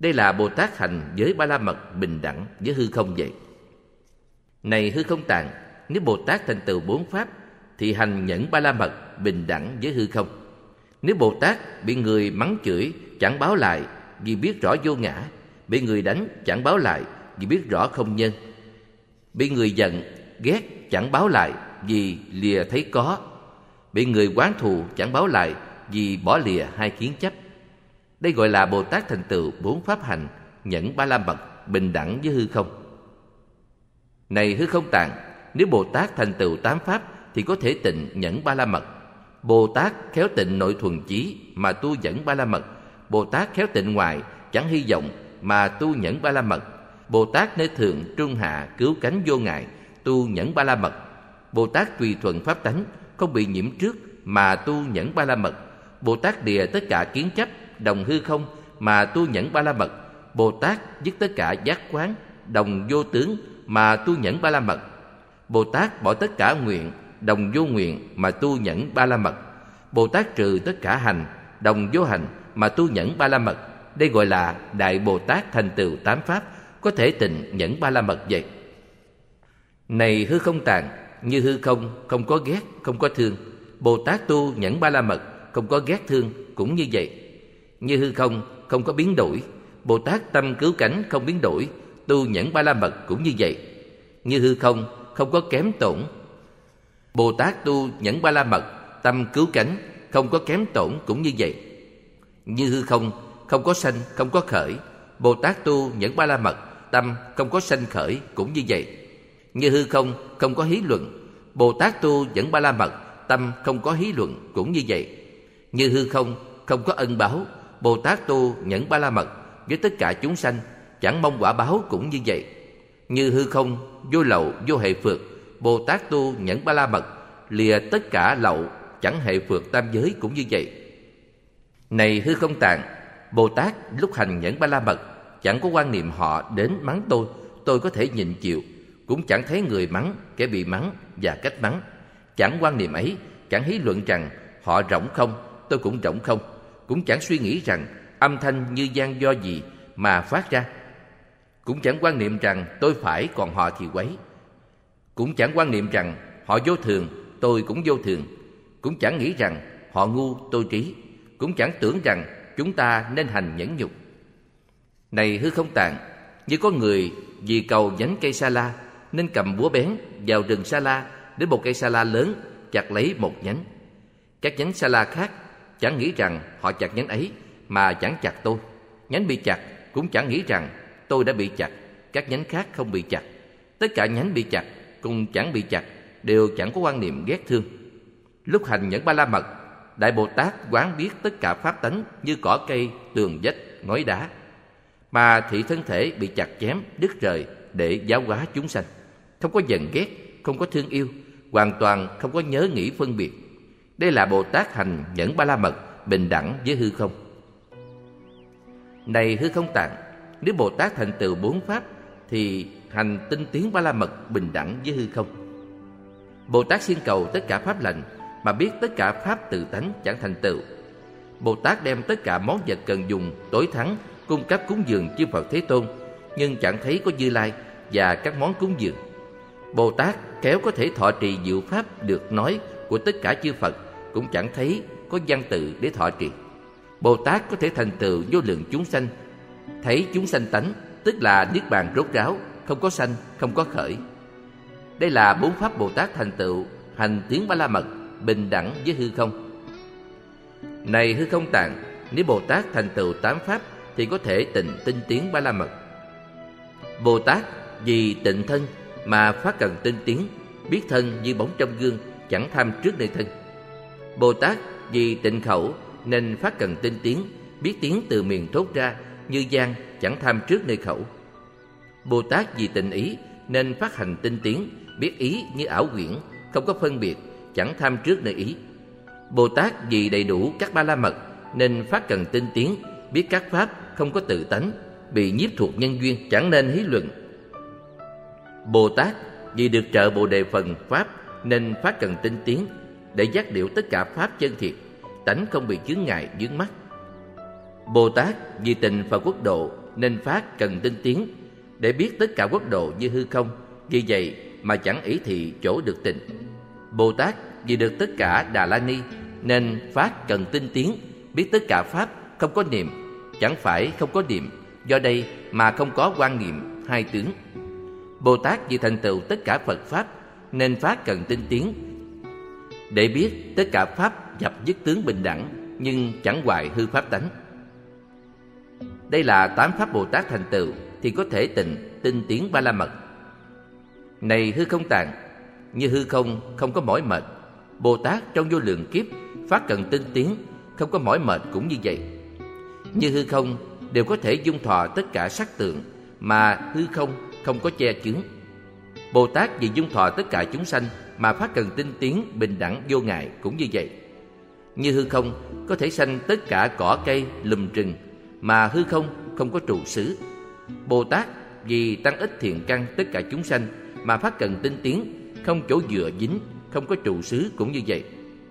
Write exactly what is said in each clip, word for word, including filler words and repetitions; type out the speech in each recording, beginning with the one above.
Đây là Bồ Tát hành với Ba La Mật bình đẳng với hư không vậy. Này hư không tạng, nếu Bồ Tát thành tựu bốn pháp thì hành nhẫn Ba La Mật bình đẳng với hư không. Nếu Bồ Tát bị người mắng chửi chẳng báo lại vì biết rõ vô ngã, bị người đánh chẳng báo lại vì biết rõ không nhân, bị người giận ghét chẳng báo lại vì lìa thấy có, bị người oán thù chẳng báo lại vì bỏ lìa hai kiến chấp. Đây gọi là Bồ Tát thành tựu bốn pháp hành nhẫn Ba La Mật bình đẳng với hư không. Này hư không tạng, nếu Bồ Tát thành tựu tám pháp thì có thể tịnh nhẫn Ba La Mật. Bồ Tát khéo tịnh nội thuần chí mà tu nhẫn Ba La Mật. Bồ Tát khéo tịnh ngoại chẳng hy vọng mà tu nhẫn Ba La Mật. Bồ Tát nơi thượng trung hạ cứu cánh vô ngại tu nhẫn Ba La Mật. Bồ Tát tùy thuận pháp tánh không bị nhiễm trước mà tu nhẫn Ba La Mật. Bồ Tát đìa tất cả kiến chấp đồng hư không mà tu nhẫn Ba La Mật. Bồ Tát dứt tất cả giác quán đồng vô tướng mà tu nhẫn Ba La Mật. Bồ Tát bỏ tất cả nguyện đồng vô nguyện mà tu nhẫn Ba La Mật. Bồ Tát trừ tất cả hành đồng vô hành mà tu nhẫn Ba La Mật. Đây gọi là Đại Bồ Tát thành tựu tám pháp, có thể tịnh nhẫn Ba La Mật vậy. Này hư không tạng, như hư không không có ghét, không có thương. Bồ Tát tu nhẫn Ba La Mật không có ghét thương cũng như vậy. Như hư không không có biến đổi. Bồ Tát tâm cứu cánh không biến đổi, tu nhẫn Ba La Mật cũng như vậy. Như hư không không có kém tổn. Bồ Tát tu nhẫn Ba La Mật, tâm cứu cánh không có kém tổn cũng như vậy. Như hư không không có sanh, không có khởi. Bồ Tát tu nhẫn Ba La Mật, tâm không có sanh khởi cũng như vậy. Như hư không không có hí luận. Bồ Tát tu nhẫn Ba La Mật, tâm không có hí luận cũng như vậy. Như hư không không có ân báo. Bồ Tát tu nhẫn Ba La Mật với tất cả chúng sanh chẳng mong quả báo cũng như vậy. Như hư không vô lậu vô hệ phược. Bồ Tát tu nhẫn Ba La Mật lìa tất cả lậu chẳng hệ phược tam giới cũng như vậy. Này hư không tạng, Bồ Tát lúc hành nhẫn Ba La Mật chẳng có quan niệm họ đến mắng tôi, tôi có thể nhịn chịu, cũng chẳng thấy người mắng, kẻ bị mắng và cách mắng. Chẳng quan niệm ấy, chẳng hí luận rằng họ rỗng không, tôi cũng rỗng không, cũng chẳng suy nghĩ rằng âm thanh như gian do gì mà phát ra. Cũng chẳng quan niệm rằng tôi phải còn họ thì quấy. Cũng chẳng quan niệm rằng họ vô thường, tôi cũng vô thường. Cũng chẳng nghĩ rằng họ ngu, tôi trí. Cũng chẳng tưởng rằng chúng ta nên hành nhẫn nhục. Này hư không tạng, như có người vì cầu nhánh cây sa la nên cầm búa bén vào rừng sa la đến một cây sa la lớn chặt lấy một nhánh. Các nhánh sa la khác chẳng nghĩ rằng họ chặt nhánh ấy mà chẳng chặt tôi. Nhánh bị chặt cũng chẳng nghĩ rằng tôi đã bị chặt, các nhánh khác không bị chặt. Tất cả nhánh bị chặt cùng chẳng bị chặt đều chẳng có quan niệm ghét thương. Lúc hành nhẫn Ba La Mật, Đại Bồ Tát quán biết tất cả pháp tánh như cỏ cây, tường vách, ngói đá, mà thị thân thể bị chặt chém, đứt rời để giáo hóa chúng sanh. Không có giận ghét, không có thương yêu, hoàn toàn không có nhớ nghĩ phân biệt. Đây là Bồ Tát hành nhẫn Ba La Mật bình đẳng với hư không. Này hư không tạng, nếu Bồ Tát thành tựu bốn pháp thì hành tinh tiến Ba La Mật bình đẳng với hư không. Bồ Tát xin cầu tất cả pháp lành mà biết tất cả pháp tự tánh chẳng thành tựu. Bồ Tát đem tất cả món vật cần dùng tối thắng cung cấp cúng dường chư Phật Thế Tôn, nhưng chẳng thấy có Như Lai và các món cúng dường. Bồ Tát khéo có thể thọ trì diệu pháp được nói của tất cả chư Phật, cũng chẳng thấy có văn tự để thọ trì. Bồ Tát có thể thành tựu vô lượng chúng sanh, thấy chúng sanh tánh, tức là niết bàn rốt ráo, không có sanh, không có khởi. Đây là bốn pháp Bồ Tát thành tựu hành tiến Ba La Mật bình đẳng với hư không. Này hư không tạng, nếu Bồ Tát thành tựu tám pháp thì có thể tịnh tinh tiến Ba La Mật. Bồ Tát vì tịnh thân mà phát cần tinh tiến, biết thân như bóng trong gương, chẳng tham trước nơi thân. Bồ Tát vì tịnh khẩu nên phát cần tinh tiến, biết tiếng từ miệng thốt ra như gian, chẳng tham trước nơi khẩu. Bồ Tát vì tịnh ý nên phát hành tinh tiến, biết ý như ảo quyển, không có phân biệt, chẳng tham trước nơi ý. Bồ Tát vì đầy đủ các Ba La Mật nên phát cần tinh tiến, biết các pháp không có tự tánh, bị nhiếp thuộc nhân duyên, chẳng nên hí luận. Bồ Tát vì được trợ Bồ Đề phần pháp nên phát cần tinh tiến, để giác điệu tất cả pháp chân thiệt, tánh không bị chướng ngại vướng mắc. Bồ Tát vì tình Phật quốc độ nên Pháp cần tinh tiến để biết tất cả quốc độ như hư không. Vì vậy mà chẳng ý thị chỗ được tịnh. Bồ Tát vì được tất cả Đà La Ni nên Pháp cần tinh tiến biết tất cả Pháp không có niệm, chẳng phải không có niệm, do đây mà không có quan niệm hai tướng. Bồ Tát vì thành tựu tất cả Phật Pháp nên Pháp cần tinh tiến để biết tất cả Pháp nhập nhất tướng bình đẳng, nhưng chẳng hoại hư Pháp tánh. Đây là tám Pháp Bồ Tát thành tựu thì có thể tịnh tinh tiến Ba La Mật. Này hư không tạng, như hư không không có mỏi mệt, Bồ Tát trong vô lượng kiếp Pháp cần tinh tiến không có mỏi mệt cũng như vậy. Như hư không đều có thể dung thọ tất cả sắc tượng, mà hư không không có che chướng. Bồ Tát vì dung thọ tất cả chúng sanh mà Pháp cần tinh tiến bình đẳng vô ngại cũng như vậy. Như hư không có thể sanh tất cả cỏ cây lùm rừng, mà hư không không có trụ xứ. Bồ Tát vì tăng ích thiện căn tất cả chúng sanh mà Pháp cần tinh tiến, không chỗ dựa dính, không có trụ xứ cũng như vậy.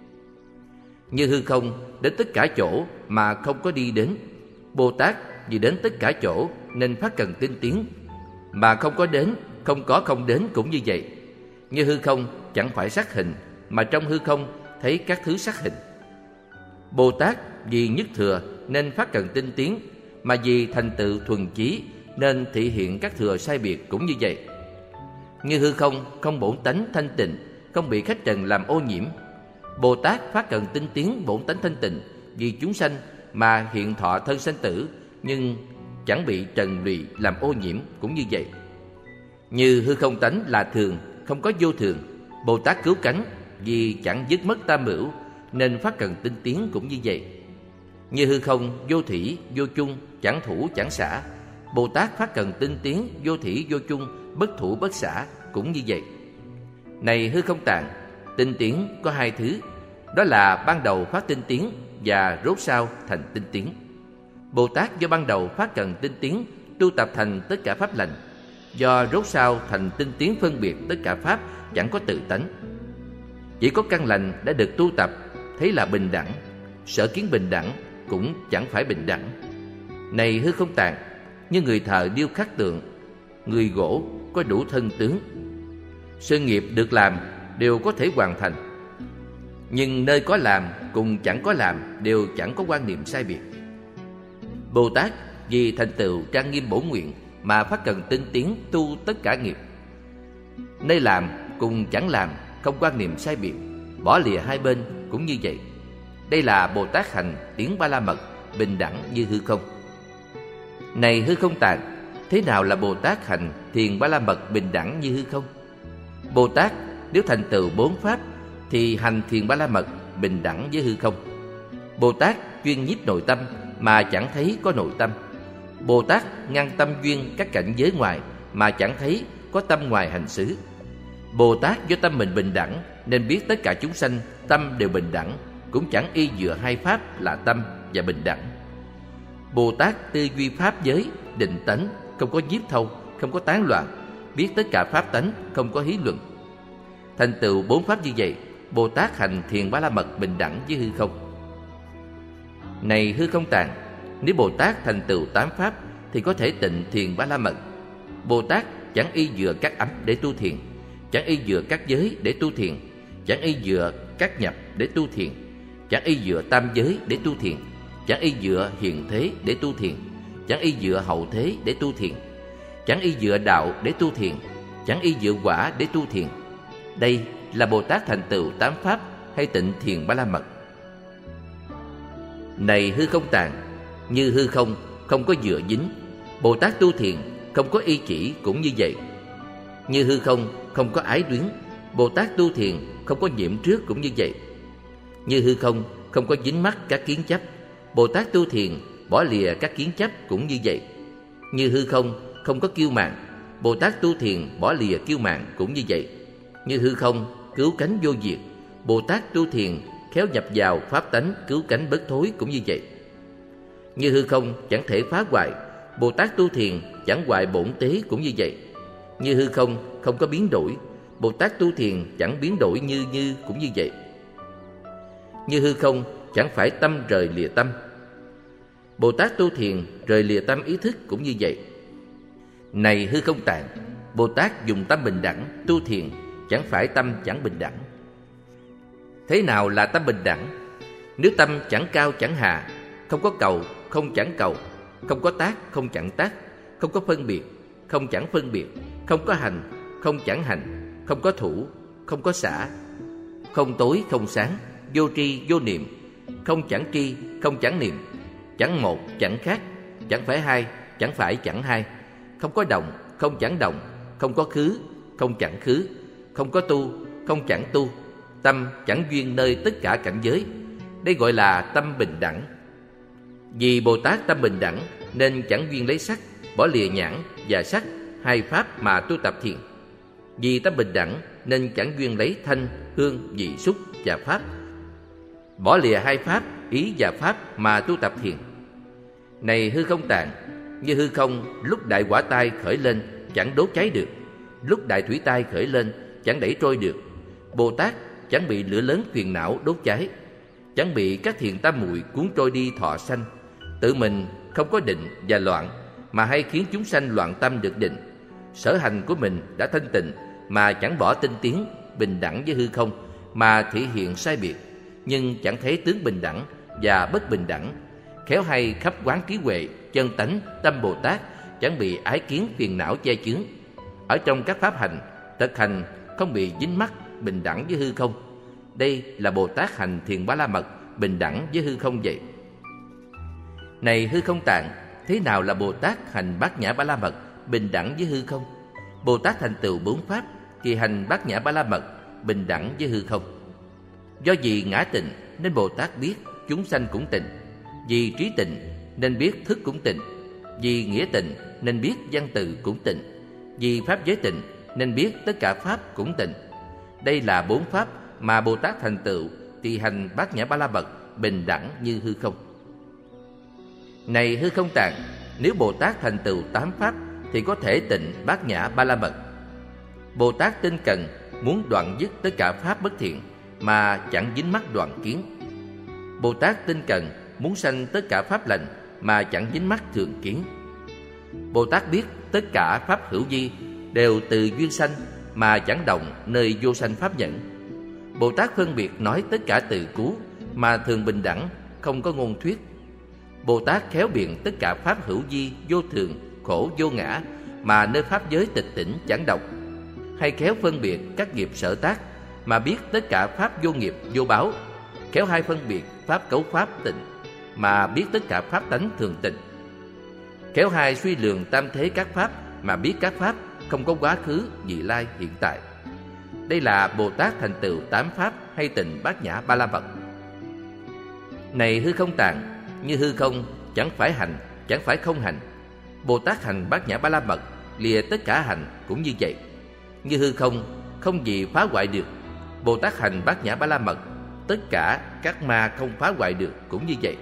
Như hư không đến tất cả chỗ mà không có đi đến. Bồ Tát vì đến tất cả chỗ nên Pháp cần tinh tiến, mà không có đến, không có không đến cũng như vậy. Như hư không chẳng phải sắc hình, mà trong hư không thấy các thứ sắc hình. Bồ Tát vì nhất thừa nên Pháp cần tinh tiến, mà vì thành tựu thuần chí nên thị hiện các thừa sai biệt cũng như vậy. Như hư không không bổn tánh thanh tịnh, không bị khách trần làm ô nhiễm. Bồ Tát Pháp cần tinh tiến bổn tánh thanh tịnh vì chúng sanh mà hiện thọ thân sanh tử, nhưng chẳng bị trần lụy làm ô nhiễm cũng như vậy. Như hư không tánh là thường, không có vô thường, Bồ Tát cứu cánh vì chẳng dứt mất tam hữu nên Pháp cần tinh tiến cũng như vậy. Như hư không vô thủy vô chung, chẳng thủ chẳng xả, Bồ Tát Pháp cần tinh tiến vô thủy vô chung, bất thủ bất xả cũng như vậy. Này hư không tạng, tinh tiến có hai thứ, đó là ban đầu phát tinh tiến và rốt sau thành tinh tiến. Bồ Tát do ban đầu phát cần tinh tiến tu tập thành tất cả pháp lành, do rốt sau thành tinh tiến phân biệt tất cả pháp chẳng có tự tánh. Chỉ có căn lành đã được tu tập thấy là bình đẳng, sở kiến bình đẳng cũng chẳng phải bình đẳng. Này hư không tạng, như người thợ điêu khắc tượng, người gỗ có đủ thân tướng, sự nghiệp được làm đều có thể hoàn thành, nhưng nơi có làm cùng chẳng có làm đều chẳng có quan niệm sai biệt. Bồ Tát vì thành tựu trang nghiêm bổn nguyện mà Pháp cần tinh tiến tu tất cả nghiệp. Nơi làm cùng chẳng làm không quan niệm sai biệt, bỏ lìa hai bên cũng như vậy. Đây là Bồ Tát hành tiến Ba La Mật bình đẳng như hư không. Này hư không tạng, thế nào là Bồ Tát hành thiền Ba La Mật bình đẳng như hư không? Bồ Tát nếu thành tựu bốn pháp thì hành thiền Ba La Mật bình đẳng với hư không. Bồ Tát chuyên nhiếp nội tâm mà chẳng thấy có nội tâm. Bồ Tát ngăn tâm duyên các cảnh giới ngoài mà chẳng thấy có tâm ngoài hành xứ. Bồ Tát do tâm mình bình đẳng nên biết tất cả chúng sanh tâm đều bình đẳng, cũng chẳng y dựa hai pháp là tâm và bình đẳng. Bồ Tát tư duy pháp giới, định tánh, không có nhiếp thâu, không có tán loạn, biết tất cả pháp tánh, không có hí luận. Thành tựu bốn pháp như vậy, Bồ Tát hành thiền Ba La Mật bình đẳng với hư không. Này hư không tạng, nếu Bồ Tát thành tựu tám pháp thì có thể tịnh thiền Ba La Mật. Bồ Tát chẳng y dựa các ấm để tu thiền, chẳng y dựa các giới để tu thiền, chẳng y dựa các nhập để tu thiền, chẳng y dựa tam giới để tu thiền, chẳng y dựa hiện thế để tu thiền, chẳng y dựa hậu thế để tu thiền, chẳng y dựa đạo để tu thiền, chẳng y dựa quả để tu thiền. Đây là Bồ Tát thành tựu tám pháp hay tịnh thiền Ba La Mật. Này hư không tạng, như hư không không có dựa dính, Bồ Tát tu thiền không có y chỉ cũng như vậy. Như hư không không có ái luyến, Bồ Tát tu thiền không có nhiễm trước cũng như vậy. Như hư không không có dính mắc các kiến chấp, Bồ Tát tu thiền bỏ lìa các kiến chấp cũng như vậy. Như hư không không có kiêu mạn, Bồ Tát tu thiền bỏ lìa kiêu mạn cũng như vậy. Như hư không cứu cánh vô diệt, Bồ Tát tu thiền khéo nhập vào pháp tánh cứu cánh bất thối cũng như vậy. Như hư không chẳng thể phá hoại, Bồ Tát tu thiền chẳng hoại bổn tế cũng như vậy. Như hư không không có biến đổi, Bồ Tát tu thiền chẳng biến đổi như như cũng như vậy. Như hư không chẳng phải tâm rời lìa tâm. Bồ Tát tu thiền rời lìa tâm ý thức cũng như vậy. Này hư không tạng, Bồ Tát dùng tâm bình đẳng tu thiền, chẳng phải tâm chẳng bình đẳng. Thế nào là tâm bình đẳng? Nếu tâm chẳng cao chẳng hạ, không có cầu, không chẳng cầu, không có tác, không chẳng tác, không có phân biệt, không chẳng phân biệt, không có hành, không chẳng hành, không có thủ, không có xả, không tối, không sáng, vô tri, vô niệm, không chẳng tri, không chẳng niệm, chẳng một, chẳng khác, chẳng phải hai, chẳng phải chẳng hai, không có động, không chẳng động, không có khứ, không chẳng khứ, không có tu, không chẳng tu, tâm chẳng duyên nơi tất cả cảnh giới. Đây gọi là tâm bình đẳng. Vì Bồ Tát tâm bình đẳng nên chẳng duyên lấy sắc, bỏ lìa nhãn và sắc, hai pháp mà tu tập thiền. Vì tâm bình đẳng nên chẳng duyên lấy thanh, hương, vị, xúc và pháp, bỏ lìa hai pháp, ý và pháp mà tu tập thiền. Này hư không tạng, như hư không lúc đại hỏa tai khởi lên chẳng đốt cháy được, lúc đại thủy tai khởi lên chẳng đẩy trôi được. Bồ Tát chẳng bị lửa lớn phiền não đốt cháy, chẳng bị các thiện tam muội cuốn trôi đi thọ sanh. Tự mình không có định và loạn, mà hay khiến chúng sanh loạn tâm được định. Sở hành của mình đã thanh tịnh, mà chẳng bỏ tinh tiến, bình đẳng với hư không, mà thể hiện sai biệt, nhưng chẳng thấy tướng bình đẳng và bất bình đẳng. Khéo hay khắp quán trí huệ, chân tánh, tâm Bồ Tát, chẳng bị ái kiến phiền não che chướng. Ở trong các pháp hành, thực hành không bị dính mắc, bình đẳng với hư không. Đây là Bồ Tát hành thiền Ba La Mật, bình đẳng với hư không vậy. Này hư không tạng, thế nào là Bồ Tát hành Bát Nhã Ba La Mật, bình đẳng với hư không? Bồ Tát thành tựu bốn pháp thì hành Bát Nhã Ba La Mật, bình đẳng với hư không. Do vì ngã tịnh nên Bồ Tát biết chúng sanh cũng tịnh, vì trí tịnh nên biết thức cũng tịnh, vì nghĩa tịnh nên biết văn từ cũng tịnh, vì pháp giới tịnh nên biết tất cả pháp cũng tịnh. Đây là bốn pháp mà Bồ Tát thành tựu thì hành Bát Nhã Ba La Mật, bình đẳng như hư không. Này hư không tạng, nếu Bồ Tát thành tựu tám pháp thì có thể tịnh Bát Nhã Ba La Mật. Bồ Tát tinh cần muốn đoạn dứt tất cả pháp bất thiện mà chẳng dính mắc đoạn kiến. Bồ Tát tinh cần muốn sanh tất cả pháp lành mà chẳng dính mắc thường kiến. Bồ Tát biết tất cả pháp hữu vi đều từ duyên sanh mà chẳng động nơi vô sanh pháp nhẫn. Bồ Tát phân biệt nói tất cả từ cú mà thường bình đẳng, không có ngôn thuyết. Bồ Tát khéo biện tất cả pháp hữu vi, vô thường, khổ, vô ngã mà nơi pháp giới tịch tỉnh chẳng độc. Hay khéo phân biệt các nghiệp sở tác mà biết tất cả pháp vô nghiệp, vô báo. Khéo hay phân biệt pháp cấu pháp tịnh mà biết tất cả pháp tánh thường tịnh. Khéo hay suy lường tam thế các pháp mà biết các pháp không có quá khứ, vị lai, hiện tại. Đây là Bồ Tát thành tựu tám pháp hay tịnh Bát Nhã Ba La Mật. Này hư không tạng, như hư không chẳng phải hành, chẳng phải không hành. Bồ Tát hành Bát Nhã Ba La Mật, lìa tất cả hành cũng như vậy. Như hư không, không gì phá hoại được. Bồ Tát hành Bát Nhã Ba La Mật, tất cả các ma không phá hoại được cũng như vậy.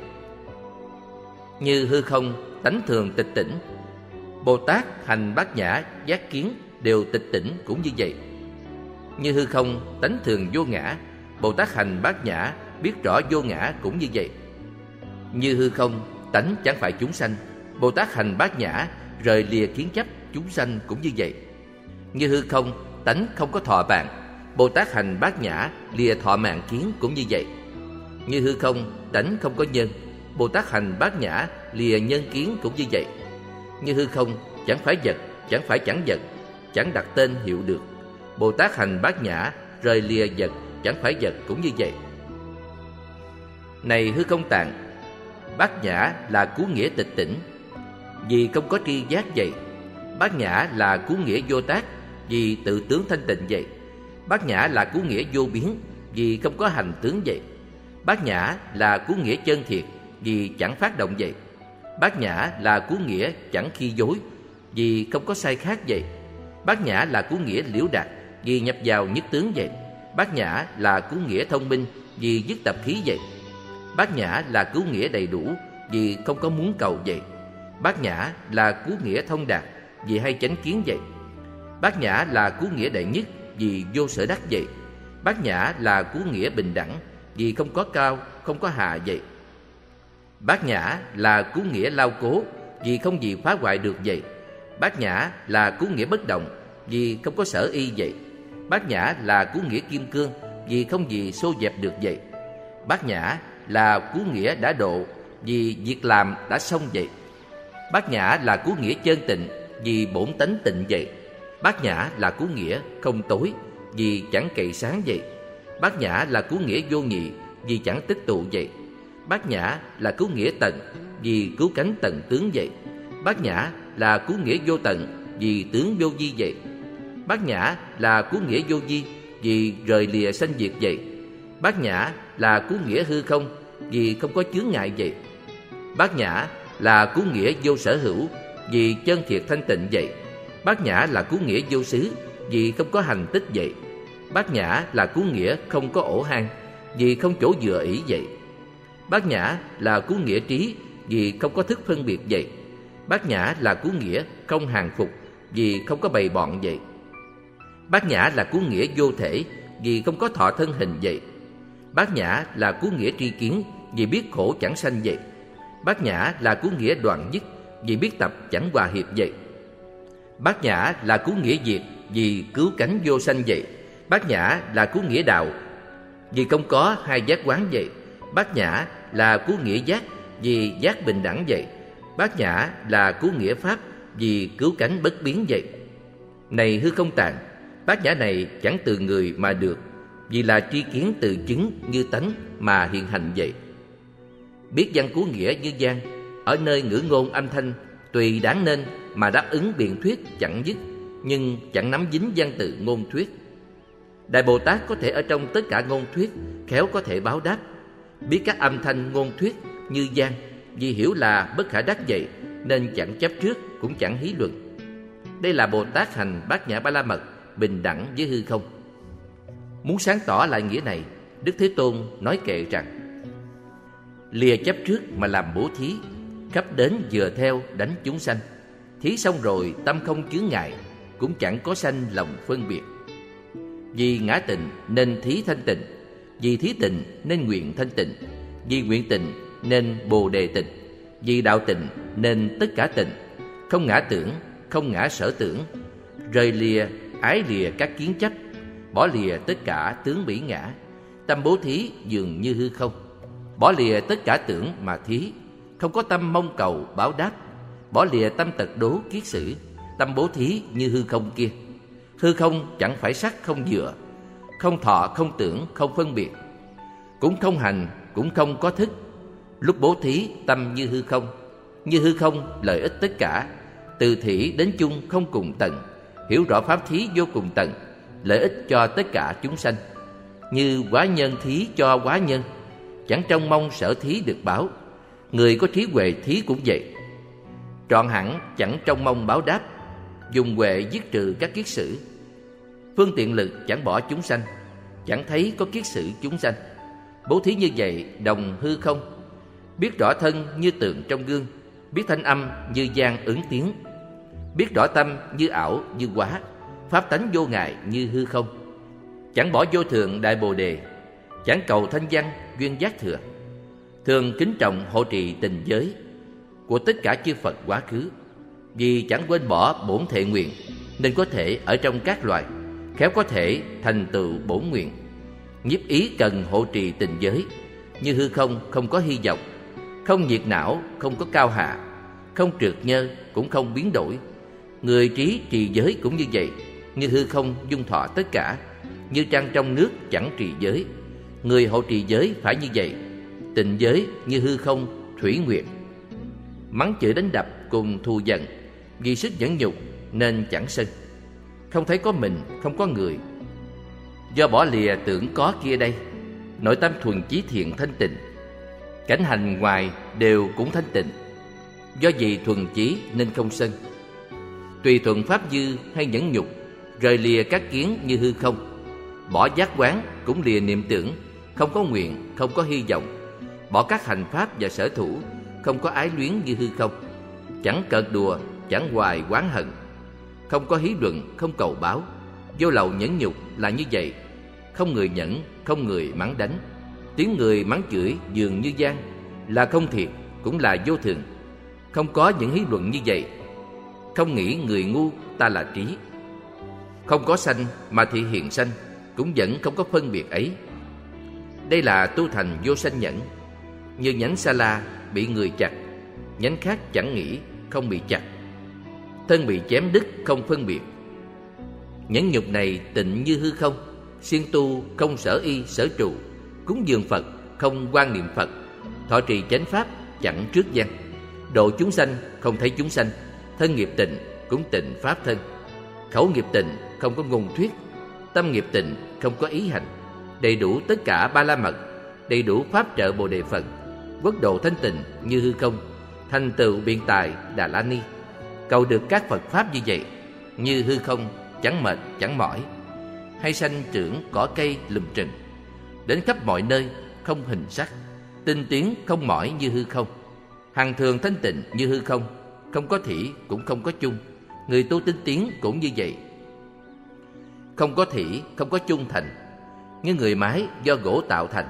Như hư không, tánh thường tịch tỉnh. Bồ Tát hành Bát Nhã giác kiến đều tịch tỉnh cũng như vậy. Như hư không, tánh thường vô ngã. Bồ Tát hành Bát Nhã biết rõ vô ngã cũng như vậy. Như hư không, tánh chẳng phải chúng sanh. Bồ Tát hành Bát Nhã rời lìa kiến chấp chúng sanh cũng như vậy. Như hư không, tánh không có thọ mạng. Bồ Tát hành Bát Nhã lìa thọ mạng kiến cũng như vậy. Như hư không, tánh không có nhân. Bồ Tát hành Bát Nhã lìa nhân kiến cũng như vậy. Như hư không, chẳng phải vật, chẳng phải chẳng vật, chẳng đặt tên hiệu được. Bồ Tát hành Bát Nhã rời lìa vật, chẳng phải vật cũng như vậy. Này hư không tạng, Bát Nhã là cứu nghĩa tịch tỉnh, vì không có tri giác vậy. Bát Nhã là cứu nghĩa vô tác, vì tự tướng thanh tịnh vậy. Bát Nhã là cứu nghĩa vô biến, vì không có hành tướng vậy. Bát Nhã là cứu nghĩa chân thiệt, vì chẳng phát động vậy. Bát Nhã là cứu nghĩa chẳng khi dối, vì không có sai khác vậy. Bát Nhã là cứu nghĩa liễu đạt, vì nhập vào nhất tướng vậy. Bát Nhã là cứu nghĩa thông minh, vì dứt tập khí vậy. Bát Nhã là cứu nghĩa đầy đủ, vì không có muốn cầu vậy. Bát Nhã là cứu nghĩa thông đạt, vì hay chánh kiến vậy. Bát Nhã là cứu nghĩa đệ nhất, vì vô sở đắc vậy. Bát Nhã là cứu nghĩa bình đẳng, vì không có cao, không có hạ vậy. Bát nhã là cú nghĩa lao cố, vì không gì phá hoại được vậy. Bát nhã là cú nghĩa bất động, vì không có sở y vậy. Bát nhã là cú nghĩa kim cương, vì không gì xô dẹp được vậy. Bát nhã là cú nghĩa đã độ, vì việc làm đã xong vậy. Bát nhã là cú nghĩa chân tịnh, vì bổn tánh tịnh vậy. Bát nhã là cú nghĩa không tối, vì chẳng cậy sáng vậy. Bát nhã là cú nghĩa vô nhị, vì chẳng tích tụ vậy. Bát nhã là cú nghĩa tận, vì cứu cánh tận tướng vậy. Bát nhã là cú nghĩa vô tận, vì tướng vô vi vậy. Bát nhã là cú nghĩa vô vi, vì rời lìa sanh diệt vậy. Bát nhã là cú nghĩa hư không, vì không có chướng ngại vậy. Bát nhã là cú nghĩa vô sở hữu, vì chân thiệt thanh tịnh vậy. Bát nhã là cú nghĩa vô xứ, vì không có hành tích vậy. Bát nhã là cú nghĩa không có ổ hang, vì không chỗ dựa ỷ vậy. Bát nhã là cú nghĩa trí, vì không có thức phân biệt vậy. Bát nhã là cú nghĩa không hàng phục, vì không có bầy bọn vậy. Bát nhã là cú nghĩa vô thể, vì không có thọ thân hình vậy. Bát nhã là cú nghĩa tri kiến, vì biết khổ chẳng sanh vậy. Bát nhã là cú nghĩa đoạn dứt, vì biết tập chẳng hòa hiệp vậy. Bát nhã là cú nghĩa diệt, vì cứu cánh vô sanh vậy. Bát nhã là cú nghĩa đạo, vì không có hai giác quán vậy. Bát nhã là cú nghĩa giác, vì giác bình đẳng vậy. Bát nhã là cú nghĩa pháp, vì cứu cánh bất biến vậy. Này hư không tạng, bát nhã này chẳng từ người mà được, vì là tri kiến từ chứng như tánh mà hiện hành vậy. Biết văn cú nghĩa như gian, ở nơi ngữ ngôn âm thanh tùy đáng nên mà đáp ứng biện thuyết chẳng dứt, nhưng chẳng nắm dính văn tự ngôn thuyết. Đại Bồ Tát có thể ở trong tất cả ngôn thuyết khéo có thể báo đáp. Biết các âm thanh ngôn thuyết như gian, vì hiểu là bất khả đắc vậy, nên chẳng chấp trước cũng chẳng hí luận. Đây là Bồ Tát hành bát nhã ba la mật bình đẳng với hư không. Muốn sáng tỏ lại nghĩa này, Đức Thế Tôn nói kệ rằng: lìa chấp trước mà làm bố thí, khắp đến vừa theo đánh chúng sanh. Thí xong rồi tâm không chướng ngại, cũng chẳng có sanh lòng phân biệt. Vì ngã tịnh nên thí thanh tịnh, vì thí tịnh nên nguyện thanh tịnh, vì nguyện tịnh nên bồ đề tịnh, vì đạo tịnh nên tất cả tịnh. Không ngã tưởng, không ngã sở tưởng, rời lìa ái lìa các kiến chấp, bỏ lìa tất cả tướng bỉ ngã. Tâm bố thí dường như hư không, bỏ lìa tất cả tưởng mà thí, không có tâm mong cầu báo đáp. Bỏ lìa tâm tật đố kiết sử, tâm bố thí như hư không kia. Hư không chẳng phải sắc không dựa, không thọ không tưởng không phân biệt, cũng không hành cũng không có thức. Lúc bố thí tâm như hư không, như hư không lợi ích tất cả, từ thỉ đến chung không cùng tận. Hiểu rõ pháp thí vô cùng tận, lợi ích cho tất cả chúng sanh. Như quá nhân thí cho quá nhân, chẳng trông mong sở thí được báo. Người có trí huệ thí cũng vậy, trọn hẳn chẳng trông mong báo đáp. Dùng huệ giết trừ các kiết sử, phương tiện lực chẳng bỏ chúng sanh, chẳng thấy có kiết sử chúng sanh. Bố thí như vậy đồng hư không, biết rõ thân như tượng trong gương, biết thanh âm như gian ứng tiếng, biết rõ tâm như ảo như quá, pháp tánh vô ngại như hư không. Chẳng bỏ vô thượng đại bồ đề, chẳng cầu thanh văn duyên giác thừa. Thường kính trọng hộ trì tình giới của tất cả chư Phật quá khứ, vì chẳng quên bỏ bổn thệ nguyện, nên có thể ở trong các loài khéo có thể thành tựu bổn nguyện. Nhiếp ý cần hộ trì tình giới, như hư không không có hy vọng, không nhiệt não không có cao hạ, không trượt nhơ cũng không biến đổi. Người trí trì giới cũng như vậy, như hư không dung thọ tất cả, như trăng trong nước chẳng trì giới. Người hộ trì giới phải như vậy, tịnh giới như hư không thủy nguyện. Mắng chửi đánh đập cùng thù giận, vì sức nhẫn nhục nên chẳng sân. Không thấy có mình, không có người, do bỏ lìa tưởng có kia đây. Nội tâm thuần chí thiện thanh tịnh, cảnh hành ngoài đều cũng thanh tịnh. Do vì thuần chí nên không sân. Tùy thuận pháp dư hay nhẫn nhục, rời lìa các kiến như hư không. Bỏ giác quán cũng lìa niệm tưởng, không có nguyện, không có hy vọng. Bỏ các hành pháp và sở thủ, không có ái luyến như hư không. Chẳng cợt đùa, chẳng hoài oán hận, không có hí luận, không cầu báo. Vô lậu nhẫn nhục là như vậy, không người nhẫn, không người mắng đánh. Tiếng người mắng chửi dường như gian, là không thiệt, cũng là vô thường. Không có những lý luận như vậy. Không nghĩ người ngu ta là trí. Không có sanh mà thị hiện sanh, cũng vẫn không có phân biệt ấy. Đây là tu thành vô sanh nhẫn. Như nhánh sa la bị người chặt, nhánh khác chẳng nghĩ, không bị chặt. Thân bị chém đứt không phân biệt. Nhẫn nhục này tịnh như hư không. Siêng tu không sở y sở trụ. Cúng dường Phật không quan niệm Phật. Thọ trì chánh pháp chẳng trước văn. Độ chúng sanh không thấy chúng sanh. Thân nghiệp tịnh cũng tịnh pháp thân. Khẩu nghiệp tịnh không có ngôn thuyết. Tâm nghiệp tịnh không có ý hành. Đầy đủ tất cả ba la mật. Đầy đủ pháp trợ Bồ Đề Phần. Quốc độ thanh tịnh như hư không. Thành tựu biện tài Đà La Ni. Cầu được các Phật pháp như vậy. Như hư không, chẳng mệt chẳng mỏi. Hay sanh trưởng cỏ cây lùm trừng. Đến khắp mọi nơi không hình sắc. Tinh tiến không mỏi như hư không. Hằng thường thanh tịnh như hư không. Không có thỉ cũng không có chung. Người tu tinh tiến cũng như vậy. Không có thỉ, không có chung thành. Như người mái do gỗ tạo thành.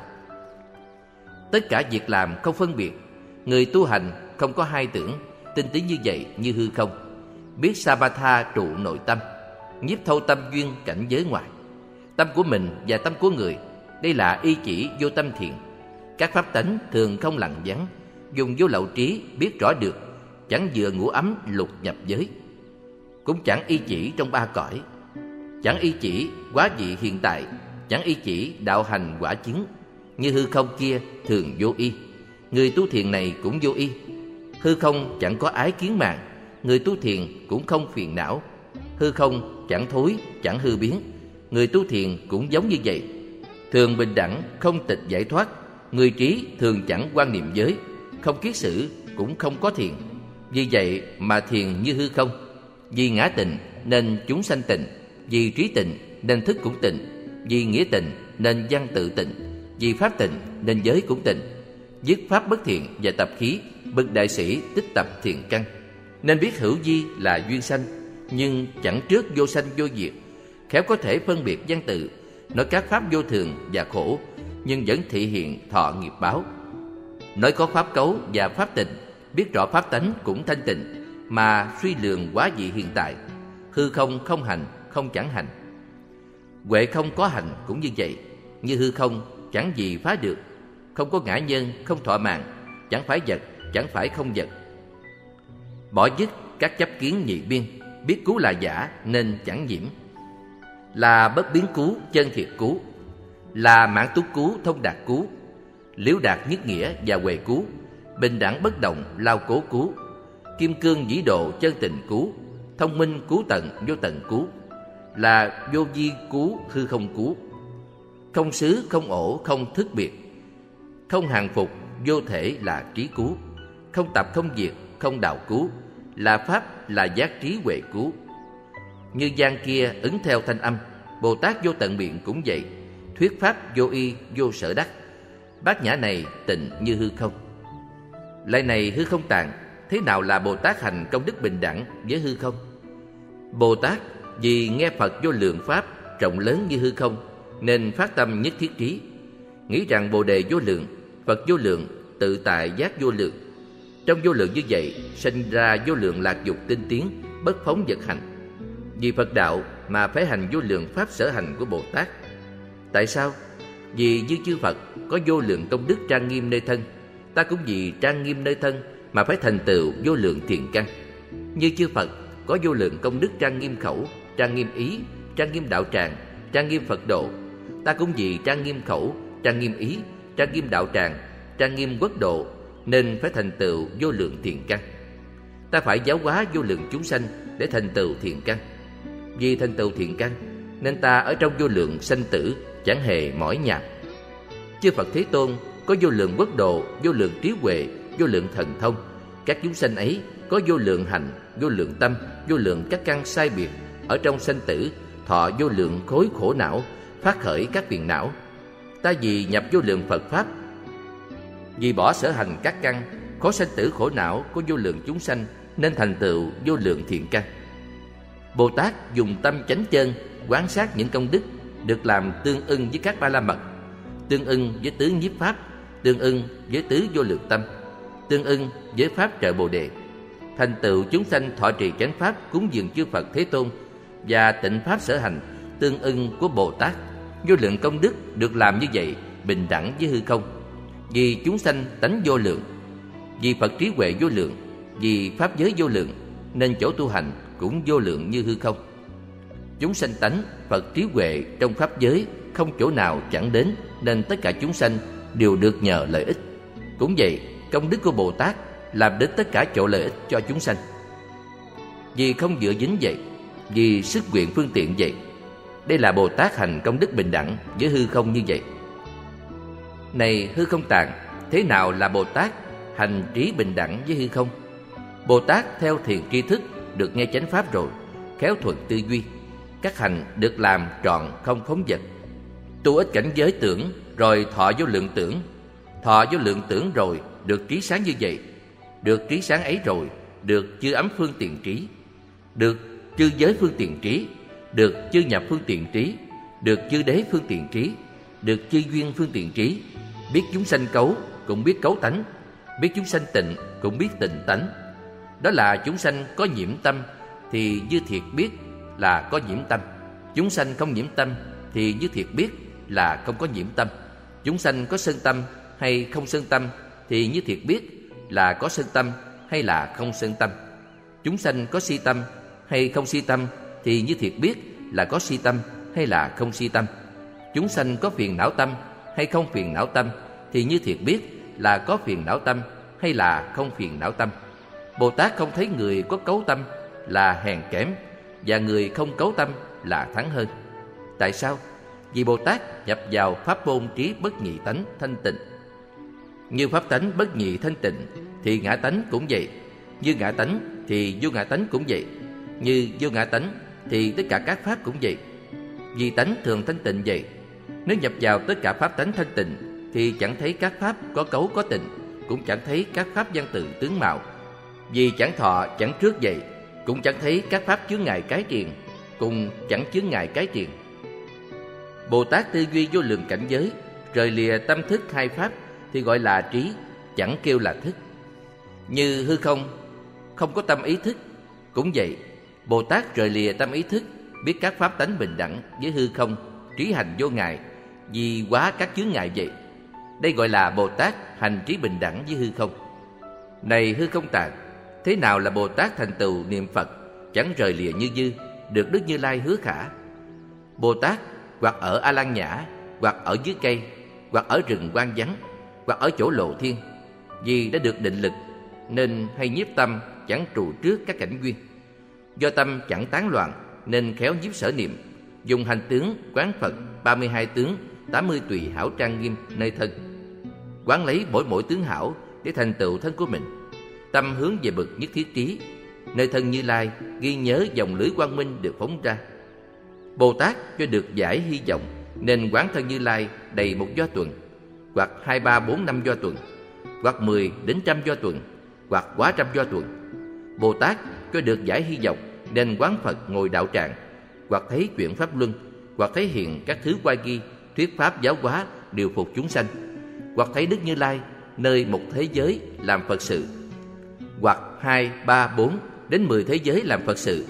Tất cả việc làm không phân biệt. Người tu hành không có hai tưởng. Tinh tiến như vậy như hư không. Biết Samatha trụ nội tâm. Nhiếp thâu tâm duyên cảnh giới ngoài. Tâm của mình và tâm của người. Đây là y chỉ vô tâm thiện. Các pháp tánh thường không lặng vắng. Dùng vô lậu trí biết rõ được. Chẳng vừa ngủ ấm lục nhập giới. Cũng chẳng y chỉ trong ba cõi. Chẳng y chỉ quá vị hiện tại. Chẳng y chỉ đạo hành quả chứng. Như hư không kia thường vô y. Người tu thiền này cũng vô y. Hư không chẳng có ái kiến mạng. Người tu thiền cũng không phiền não. Hư không chẳng thối, chẳng hư biến. Người tu thiền cũng giống như vậy. Thường bình đẳng, không tịch giải thoát. Người trí thường chẳng quan niệm giới. Không kiết sử, cũng không có thiền. Vì vậy mà thiền như hư không. Vì ngã tịnh nên chúng sanh tịnh. Vì trí tịnh nên thức cũng tịnh. Vì nghĩa tịnh nên văn tự tịnh. Vì pháp tịnh nên giới cũng tịnh. Dứt pháp bất thiện và tập khí. Bậc đại sĩ tích tập thiện căn. Nên biết hữu vi là duyên sanh. Nhưng chẳng trước vô sanh vô diệt. Khéo có thể phân biệt văn tự. Nói các pháp vô thường và khổ. Nhưng vẫn thị hiện thọ nghiệp báo. Nói có pháp cấu và pháp tịnh. Biết rõ pháp tánh cũng thanh tịnh. Mà suy lường quá vị hiện tại. Hư không không hành, không chẳng hành. Huệ không có hành cũng như vậy. Như hư không chẳng gì phá được. Không có ngã nhân, không thọ mạng. Chẳng phải vật, chẳng phải không vật. Bỏ dứt các chấp kiến nhị biên. Biết cứu là giả nên chẳng nhiễm. Là bất biến cứu, chân thiệt cứu. Là mãn túc cứu, thông đạt cứu. Liễu đạt nhất nghĩa và huệ cứu. Bình đẳng bất động, lao cố cứu. Kim cương dĩ độ, chân tịnh cứu. Thông minh cứu tận, vô tận cứu. Là vô vi cứu, hư không cứu. Không xứ, không ổ, không thức biệt. Không hàng phục, vô thể là trí cứu. Không tập, không diệt, không đạo cứu. Là pháp, là giác trí huệ cứu. Như gian kia ứng theo thanh âm. Bồ Tát vô tận biện cũng vậy. Thuyết pháp vô y, vô sở đắc. Bát nhã này tịnh như hư không. Lại này hư không tạng. Thế nào là Bồ Tát hành công đức bình đẳng với hư không? Bồ Tát vì nghe Phật vô lượng pháp rộng lớn như hư không, nên phát tâm nhất thiết trí, nghĩ rằng Bồ Đề vô lượng, Phật vô lượng, tự tại giác vô lượng. Trong vô lượng như vậy sinh ra vô lượng lạc dục tinh tiến, bất phóng vật hành. Vì Phật đạo mà phải hành vô lượng pháp sở hành của Bồ Tát. Tại sao? Vì như chư Phật có vô lượng công đức trang nghiêm nơi thân, ta cũng vì trang nghiêm nơi thân mà phải thành tựu vô lượng thiện căn. Như chư Phật có vô lượng công đức trang nghiêm khẩu, trang nghiêm ý, trang nghiêm đạo tràng, trang nghiêm Phật độ, ta cũng vì trang nghiêm khẩu, trang nghiêm ý, trang nghiêm đạo tràng, trang nghiêm quốc độ, nên phải thành tựu vô lượng thiện căn. Ta phải giáo hóa vô lượng chúng sanh để thành tựu thiện căn. Vì thành tựu thiện căn nên ta ở trong vô lượng sanh tử chẳng hề mỏi nhọc. Chư Phật Thế Tôn có vô lượng quốc độ, vô lượng trí huệ, vô lượng thần thông. Các chúng sanh ấy có vô lượng hành, vô lượng tâm, vô lượng các căn sai biệt. Ở trong sanh tử thọ vô lượng khối khổ não, phát khởi các phiền não. Ta vì nhập vô lượng Phật pháp, vì bỏ sở hành các căn, khó sanh tử khổ não của vô lượng chúng sanh, nên thành tựu vô lượng thiện căn. Bồ Tát dùng tâm chánh chân quán sát những công đức được làm tương ưng với các ba la mật, tương ưng với tứ nhiếp pháp, tương ưng với tứ vô lượng tâm, tương ưng với pháp trợ Bồ Đề. Thành tựu chúng sanh thọ trì chánh pháp cúng dường chư Phật Thế Tôn và tịnh pháp sở hành tương ưng của Bồ Tát. Vô lượng công đức được làm như vậy bình đẳng với hư không. Vì chúng sanh tánh vô lượng, vì Phật trí huệ vô lượng, vì pháp giới vô lượng, nên chỗ tu hành cũng vô lượng như hư không. Chúng sanh tánh, Phật trí huệ trong pháp giới không chỗ nào chẳng đến, nên tất cả chúng sanh đều được nhờ lợi ích. Cũng vậy, công đức của Bồ Tát làm đến tất cả chỗ lợi ích cho chúng sanh. Vì không dựa dính vậy, vì sức nguyện phương tiện vậy. Đây là Bồ Tát hành công đức bình đẳng với hư không như vậy. Này hư không tạng, thế nào là Bồ Tát hành trí bình đẳng với hư không? Bồ Tát theo thiền tri thức được nghe chánh pháp rồi, khéo thuận tư duy, các hành được làm trọn không phóng dật. Tu ít cảnh giới tưởng rồi thọ vô lượng tưởng, thọ vô lượng tưởng rồi được trí sáng như vậy, được trí sáng ấy rồi được chư ấm phương tiện trí, được chư giới phương tiện trí, được chư nhập phương tiện trí, được chư đế phương tiện trí, được chư duyên phương tiện trí. Biết chúng sanh cấu cũng biết cấu tánh, biết chúng sanh tịnh cũng biết tịnh tánh. Đó là chúng sanh có nhiễm tâm thì Như Thiệt biết là có nhiễm tâm. Chúng sanh không nhiễm tâm thì Như Thiệt biết là không có nhiễm tâm. Chúng sanh có sân tâm hay không sân tâm thì Như Thiệt biết là có sân tâm hay là không sân tâm. Chúng sanh có si tâm hay không si tâm thì Như Thiệt biết là có si tâm hay là không si tâm. Chúng sanh có phiền não tâm hay không phiền não tâm thì Như Thiệt biết là có phiền não tâm hay là không phiền não tâm. Bồ Tát không thấy người có cấu tâm là hèn kém và người không cấu tâm là thắng hơn. Tại sao? Vì Bồ Tát nhập vào pháp môn trí bất nhị tánh thanh tịnh. Như pháp tánh bất nhị thanh tịnh thì ngã tánh cũng vậy. Như ngã tánh thì vô ngã tánh cũng vậy. Như vô ngã tánh thì tất cả các pháp cũng vậy. Vì tánh thường thanh tịnh vậy, nếu nhập vào tất cả pháp tánh thanh tịnh thì chẳng thấy các pháp có cấu có tịnh, cũng chẳng thấy các pháp văn tự tướng mạo. Vì chẳng thọ chẳng trước vậy, cũng chẳng thấy các pháp chướng ngại cái triền, cùng chẳng chướng ngại cái triền. Bồ Tát tư duy vô lượng cảnh giới, rời lìa tâm thức hai pháp thì gọi là trí, chẳng kêu là thức. Như hư không không có tâm ý thức, cũng vậy, Bồ Tát rời lìa tâm ý thức, biết các pháp tánh bình đẳng với hư không, trí hành vô ngại, vì hóa các chướng ngại vậy. Đây gọi là Bồ Tát hành trí bình đẳng với hư không. Này hư không tạng, thế nào là Bồ Tát thành tựu niệm Phật chẳng rời lìa như dư, được Đức Như Lai hứa khả? Bồ Tát hoặc ở A Lan Nhã, hoặc ở dưới cây, hoặc ở rừng hoang vắng, hoặc ở chỗ lộ thiên, vì đã được định lực nên hay nhiếp tâm chẳng trụ trước các cảnh duyên. Do tâm chẳng tán loạn nên khéo nhiếp sở niệm, dùng hành tướng quán Phật ba mươi hai tướng tám mươi tùy hảo trang nghiêm nơi thân, quán lấy mỗi mỗi tướng hảo để thành tựu thân của mình. Tâm hướng về bậc nhất thiết trí, nơi thân Như Lai ghi nhớ dòng lưới quang minh được phóng ra. Bồ Tát cho được giải hy vọng nên quán thân Như Lai đầy một do tuần, hoặc hai ba bốn năm do tuần, hoặc mười đến trăm do tuần, hoặc quá trăm do tuần. Bồ Tát cho được giải hy vọng nên quán Phật ngồi đạo tràng, hoặc thấy chuyện pháp luân, hoặc thấy hiện các thứ oai nghi thuyết pháp giáo hóa điều phục chúng sanh, hoặc thấy Đức Như Lai nơi một thế giới làm Phật sự, hoặc hai, ba, bốn đến mười thế giới làm Phật sự,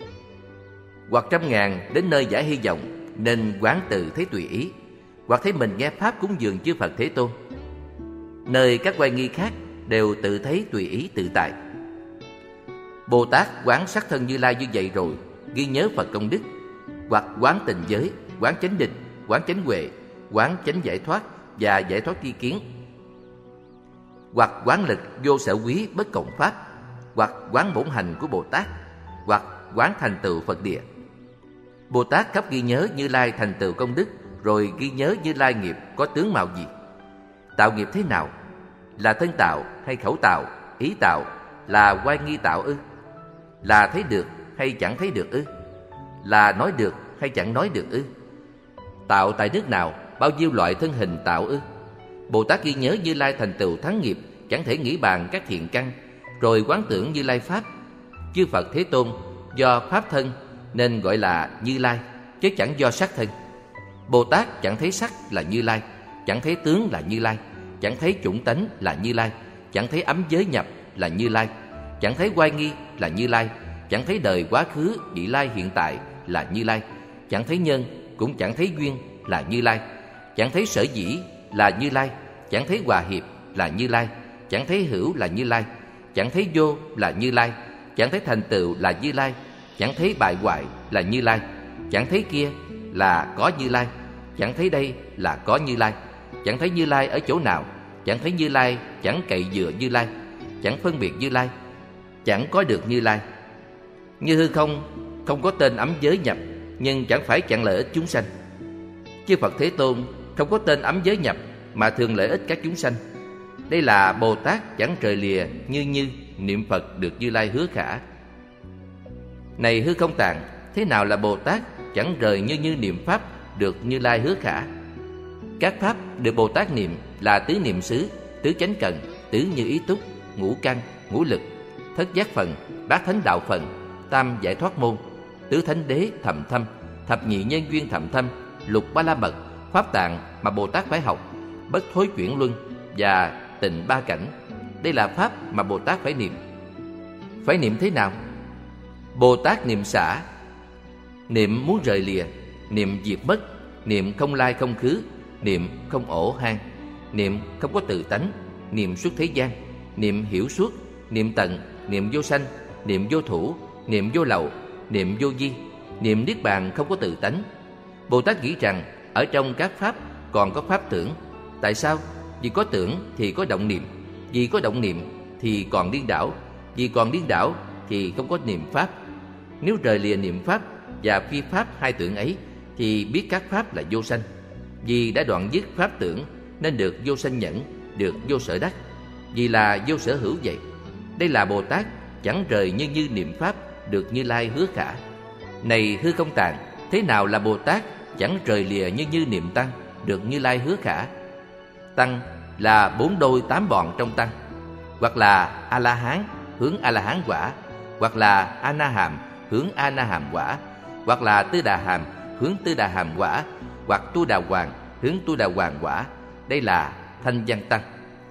hoặc trăm ngàn đến nơi giải hy vọng nên quán tự thấy tùy ý, hoặc thấy mình nghe pháp cúng dường chư Phật Thế Tôn. Nơi các oai nghi khác đều tự thấy tùy ý tự tại. Bồ Tát quán sắc thân Như Lai như vậy rồi ghi nhớ Phật công đức, hoặc quán tình giới, quán chánh định, quán chánh huệ, quán chánh giải thoát và giải thoát tri kiến, hoặc quán lực vô sở quý bất cộng pháp, hoặc quán bổn hành của Bồ Tát, hoặc quán thành tựu Phật địa. Bồ Tát khắp ghi nhớ Như Lai thành tựu công đức, rồi ghi nhớ Như Lai nghiệp có tướng mạo gì, tạo nghiệp thế nào, là thân tạo hay khẩu tạo, ý tạo, là oai nghi tạo ư, là thấy được hay chẳng thấy được ư, là nói được hay chẳng nói được ư, tạo tại nước nào, bao nhiêu loại thân hình tạo ư. Bồ Tát ghi nhớ Như Lai thành tựu thắng nghiệp, chẳng thể nghĩ bàn các thiện căn, rồi quán tưởng Như Lai pháp. Chư Phật Thế Tôn do pháp thân nên gọi là Như Lai, chứ chẳng do sắc thân. Bồ Tát chẳng thấy sắc là Như Lai, chẳng thấy tướng là Như Lai, chẳng thấy chủng tánh là Như Lai, chẳng thấy ấm giới nhập là Như Lai, chẳng thấy oai nghi là Như Lai, chẳng thấy đời quá khứ, vị lai hiện tại là Như Lai, chẳng thấy nhân, cũng chẳng thấy duyên là Như Lai, chẳng thấy sở dĩ là Như Lai, chẳng thấy hòa hiệp là Như Lai, chẳng thấy hữu là Như Lai, chẳng thấy vô là Như Lai, chẳng thấy thành tựu là Như Lai, chẳng thấy bại hoại là Như Lai, chẳng thấy kia là có Như Lai, chẳng thấy đây là có Như Lai, chẳng thấy Như Lai ở chỗ nào, chẳng thấy Như Lai, chẳng cậy dựa Như Lai, chẳng phân biệt Như Lai, chẳng có được Như Lai. Như hư không không có tên ấm giới nhập, nhưng chẳng phải chẳng lợi ích chúng sanh. Chư Phật Thế Tôn không có tên ấm giới nhập mà thường lợi ích các chúng sanh. Đây là Bồ Tát chẳng rời lìa như như niệm Phật được Như Lai hứa khả. Này hư không tạng, thế nào là Bồ Tát chẳng rời như như niệm Pháp được Như Lai hứa khả? Các Pháp được Bồ Tát niệm là tứ niệm xứ, tứ chánh cần, tứ như ý túc, ngũ căn, ngũ lực, thất giác phần, bát thánh đạo phần, tam giải thoát môn, tứ thánh đế thầm thâm, thập nhị nhân duyên thầm thâm, lục ba la mật, pháp tạng mà Bồ Tát phải học, bất thối chuyển luân và tịnh ba cảnh. Đây là Pháp mà Bồ Tát phải niệm. Phải niệm thế nào? Bồ Tát niệm xả, niệm muốn rời lìa, niệm diệt mất, niệm không lai không khứ, niệm không ổ hang, niệm không có tự tánh, niệm suốt thế gian, niệm hiểu suốt, niệm tận, niệm vô sanh, niệm vô thủ, niệm vô lậu, niệm vô di, niệm niết bàn không có tự tánh. Bồ Tát nghĩ rằng ở trong các Pháp còn có Pháp tưởng. Tại sao? Vì có tưởng thì có động niệm, vì có động niệm thì còn điên đảo, vì còn điên đảo thì không có niệm Pháp. Nếu rời lìa niệm Pháp và phi Pháp hai tưởng ấy thì biết các Pháp là vô sanh. Vì đã đoạn dứt Pháp tưởng nên được vô sanh nhẫn, được vô sở đắc, vì là vô sở hữu vậy. Đây là Bồ Tát chẳng rời như như niệm Pháp được Như Lai hứa khả. Này hư không tạng, thế nào là Bồ Tát chẳng rời lìa như như niệm Tăng được Như Lai hứa khả? Tăng là bốn đôi tám bọn trong Tăng, hoặc là A-la-hán hướng A-la-hán quả, hoặc là A-na-hàm hướng A-na-hàm quả, hoặc là Tư Đà Hàm hướng Tư Đà Hàm quả, hoặc Tu Đà Hoàng hướng Tu Đà Hoàng quả. Đây là thanh văn Tăng.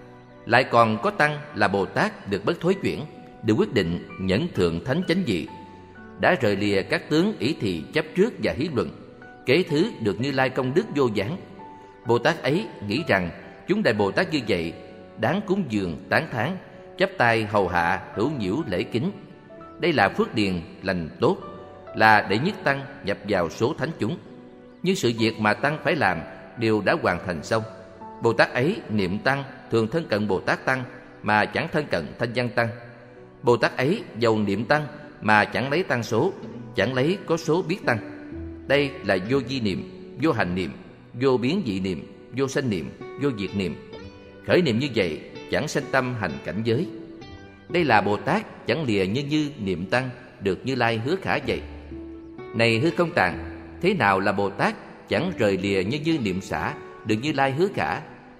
Lại còn có Tăng là Bồ Tát được bất thối chuyển, được quyết định nhẫn thượng thánh chánh vị, đã rời lìa các tướng ý thị chấp trước và hí luận, kế thứ được Như Lai công đức vô gián. Bồ Tát ấy nghĩ rằng chúng đại Bồ Tát như vậy đáng cúng dường tán thán, chắp tay hầu hạ hữu nhiễu lễ kính. Đây là phước điền lành tốt, là để nhất Tăng nhập vào số thánh chúng. Nhưng sự việc mà Tăng phải làm đều đã hoàn thành xong. Bồ Tát ấy niệm Tăng thường thân cận Bồ Tát Tăng mà chẳng thân cận thanh văn Tăng. Bồ Tát ấy dầu niệm Tăng mà chẳng lấy Tăng số, chẳng lấy có số biết Tăng. Đây là vô di niệm, vô hành niệm, vô biến dị niệm, vô sanh niệm, vô diệt niệm. Khởi niệm như vậy chẳng sanh tâm hành cảnh giới. Đây là Bồ Tát chẳng lìa như như niệm Tăng được Như Lai hứa khả vậy. Này hư không tạng, thế nào là Bồ Tát chẳng rời lìa như như niệm xả được Như Lai hứa khả?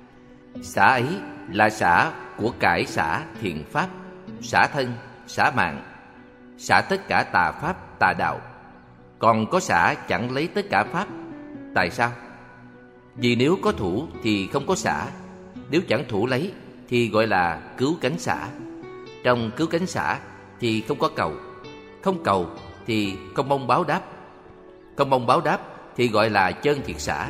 Xả ấy là xả của cải xả thiện pháp, xả thân, xả mạng, xả tất cả tà pháp tà đạo. Còn có xả chẳng lấy tất cả pháp. Tại sao? Vì nếu có thủ thì không có xả, nếu chẳng thủ lấy thì gọi là cứu cánh xả. Trong cứu cánh xả thì không có cầu, không cầu thì không mong báo đáp, không mong báo đáp thì gọi là chân thiệt xả.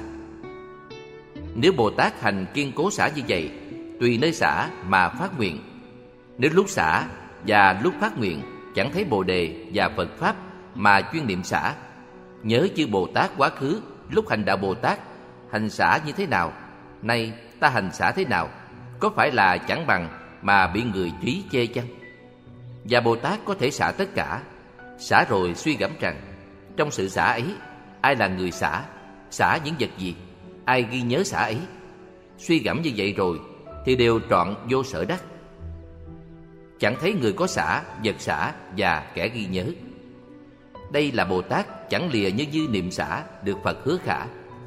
Nếu Bồ Tát hành kiên cố xả như vậy, tùy nơi xả mà phát nguyện. Nếu lúc xả và lúc phát nguyện chẳng thấy Bồ Đề và Phật Pháp mà chuyên niệm xả, nhớ chư Bồ Tát quá khứ lúc hành đạo Bồ Tát hành xả như thế nào, nay ta hành xả thế nào, có phải là chẳng bằng mà bị người trí chê chăng? Và Bồ Tát có thể xả tất cả. Xả rồi suy gẫm rằng trong sự xả ấy ai là người xả, xả những vật gì, ai ghi nhớ xả ấy. Suy gẫm như vậy rồi thì đều trọn vô sở đắc, chẳng thấy người có xả, vật xả và kẻ ghi nhớ. Đây là Bồ Tát chẳng lìa như như niệm xả được Phật hứa khả.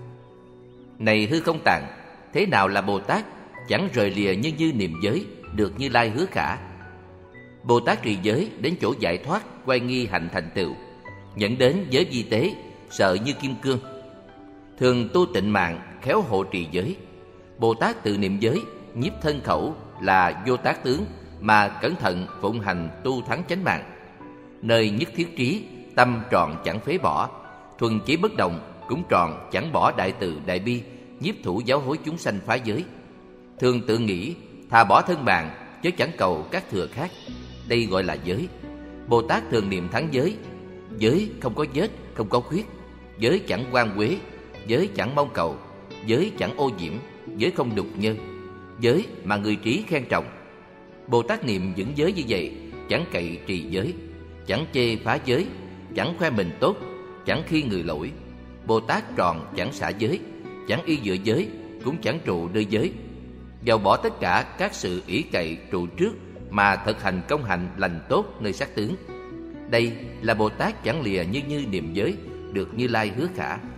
Này hư không tạng, thế nào là Bồ Tát chẳng rời lìa như như niệm giới được Như Lai hứa khả? Bồ Tát trì giới đến chỗ giải thoát, quay nghi hạnh thành tựu, nhận đến giới vi tế, sợ như kim cương. Thường tu tịnh mạng, khéo hộ trì giới. Bồ Tát tự niệm giới nhiếp thân khẩu là vô tác tướng, mà cẩn thận phụng hành tu thắng chánh mạng. Nơi nhất thiết trí, tâm tròn chẳng phế bỏ, thuần chí bất động, cũng tròn chẳng bỏ đại từ đại bi, nhiếp thủ giáo hối chúng sanh phá giới. Thường tự nghĩ, thà bỏ thân mạng, chứ chẳng cầu các thừa khác. Đây gọi là giới. Bồ Tát thường niệm thắng giới. Giới không có vết, không có khuyết. Giới chẳng oan uế, giới chẳng mong cầu, giới chẳng ô nhiễm, giới không đục nhơ. Giới mà người trí khen trọng. Bồ Tát niệm vững giới như vậy, chẳng cậy trì giới, chẳng chê phá giới, chẳng khoe mình tốt, chẳng khi người lỗi. Bồ Tát tròn chẳng xả giới, chẳng y dựa giới, cũng chẳng trụ nơi giới. Dầu bỏ tất cả các sự ỷ cậy trụ trước, mà thực hành công hạnh lành tốt nơi sắc tướng. Đây là Bồ Tát chẳng lìa như như niệm giới, được Như Lai hứa khả.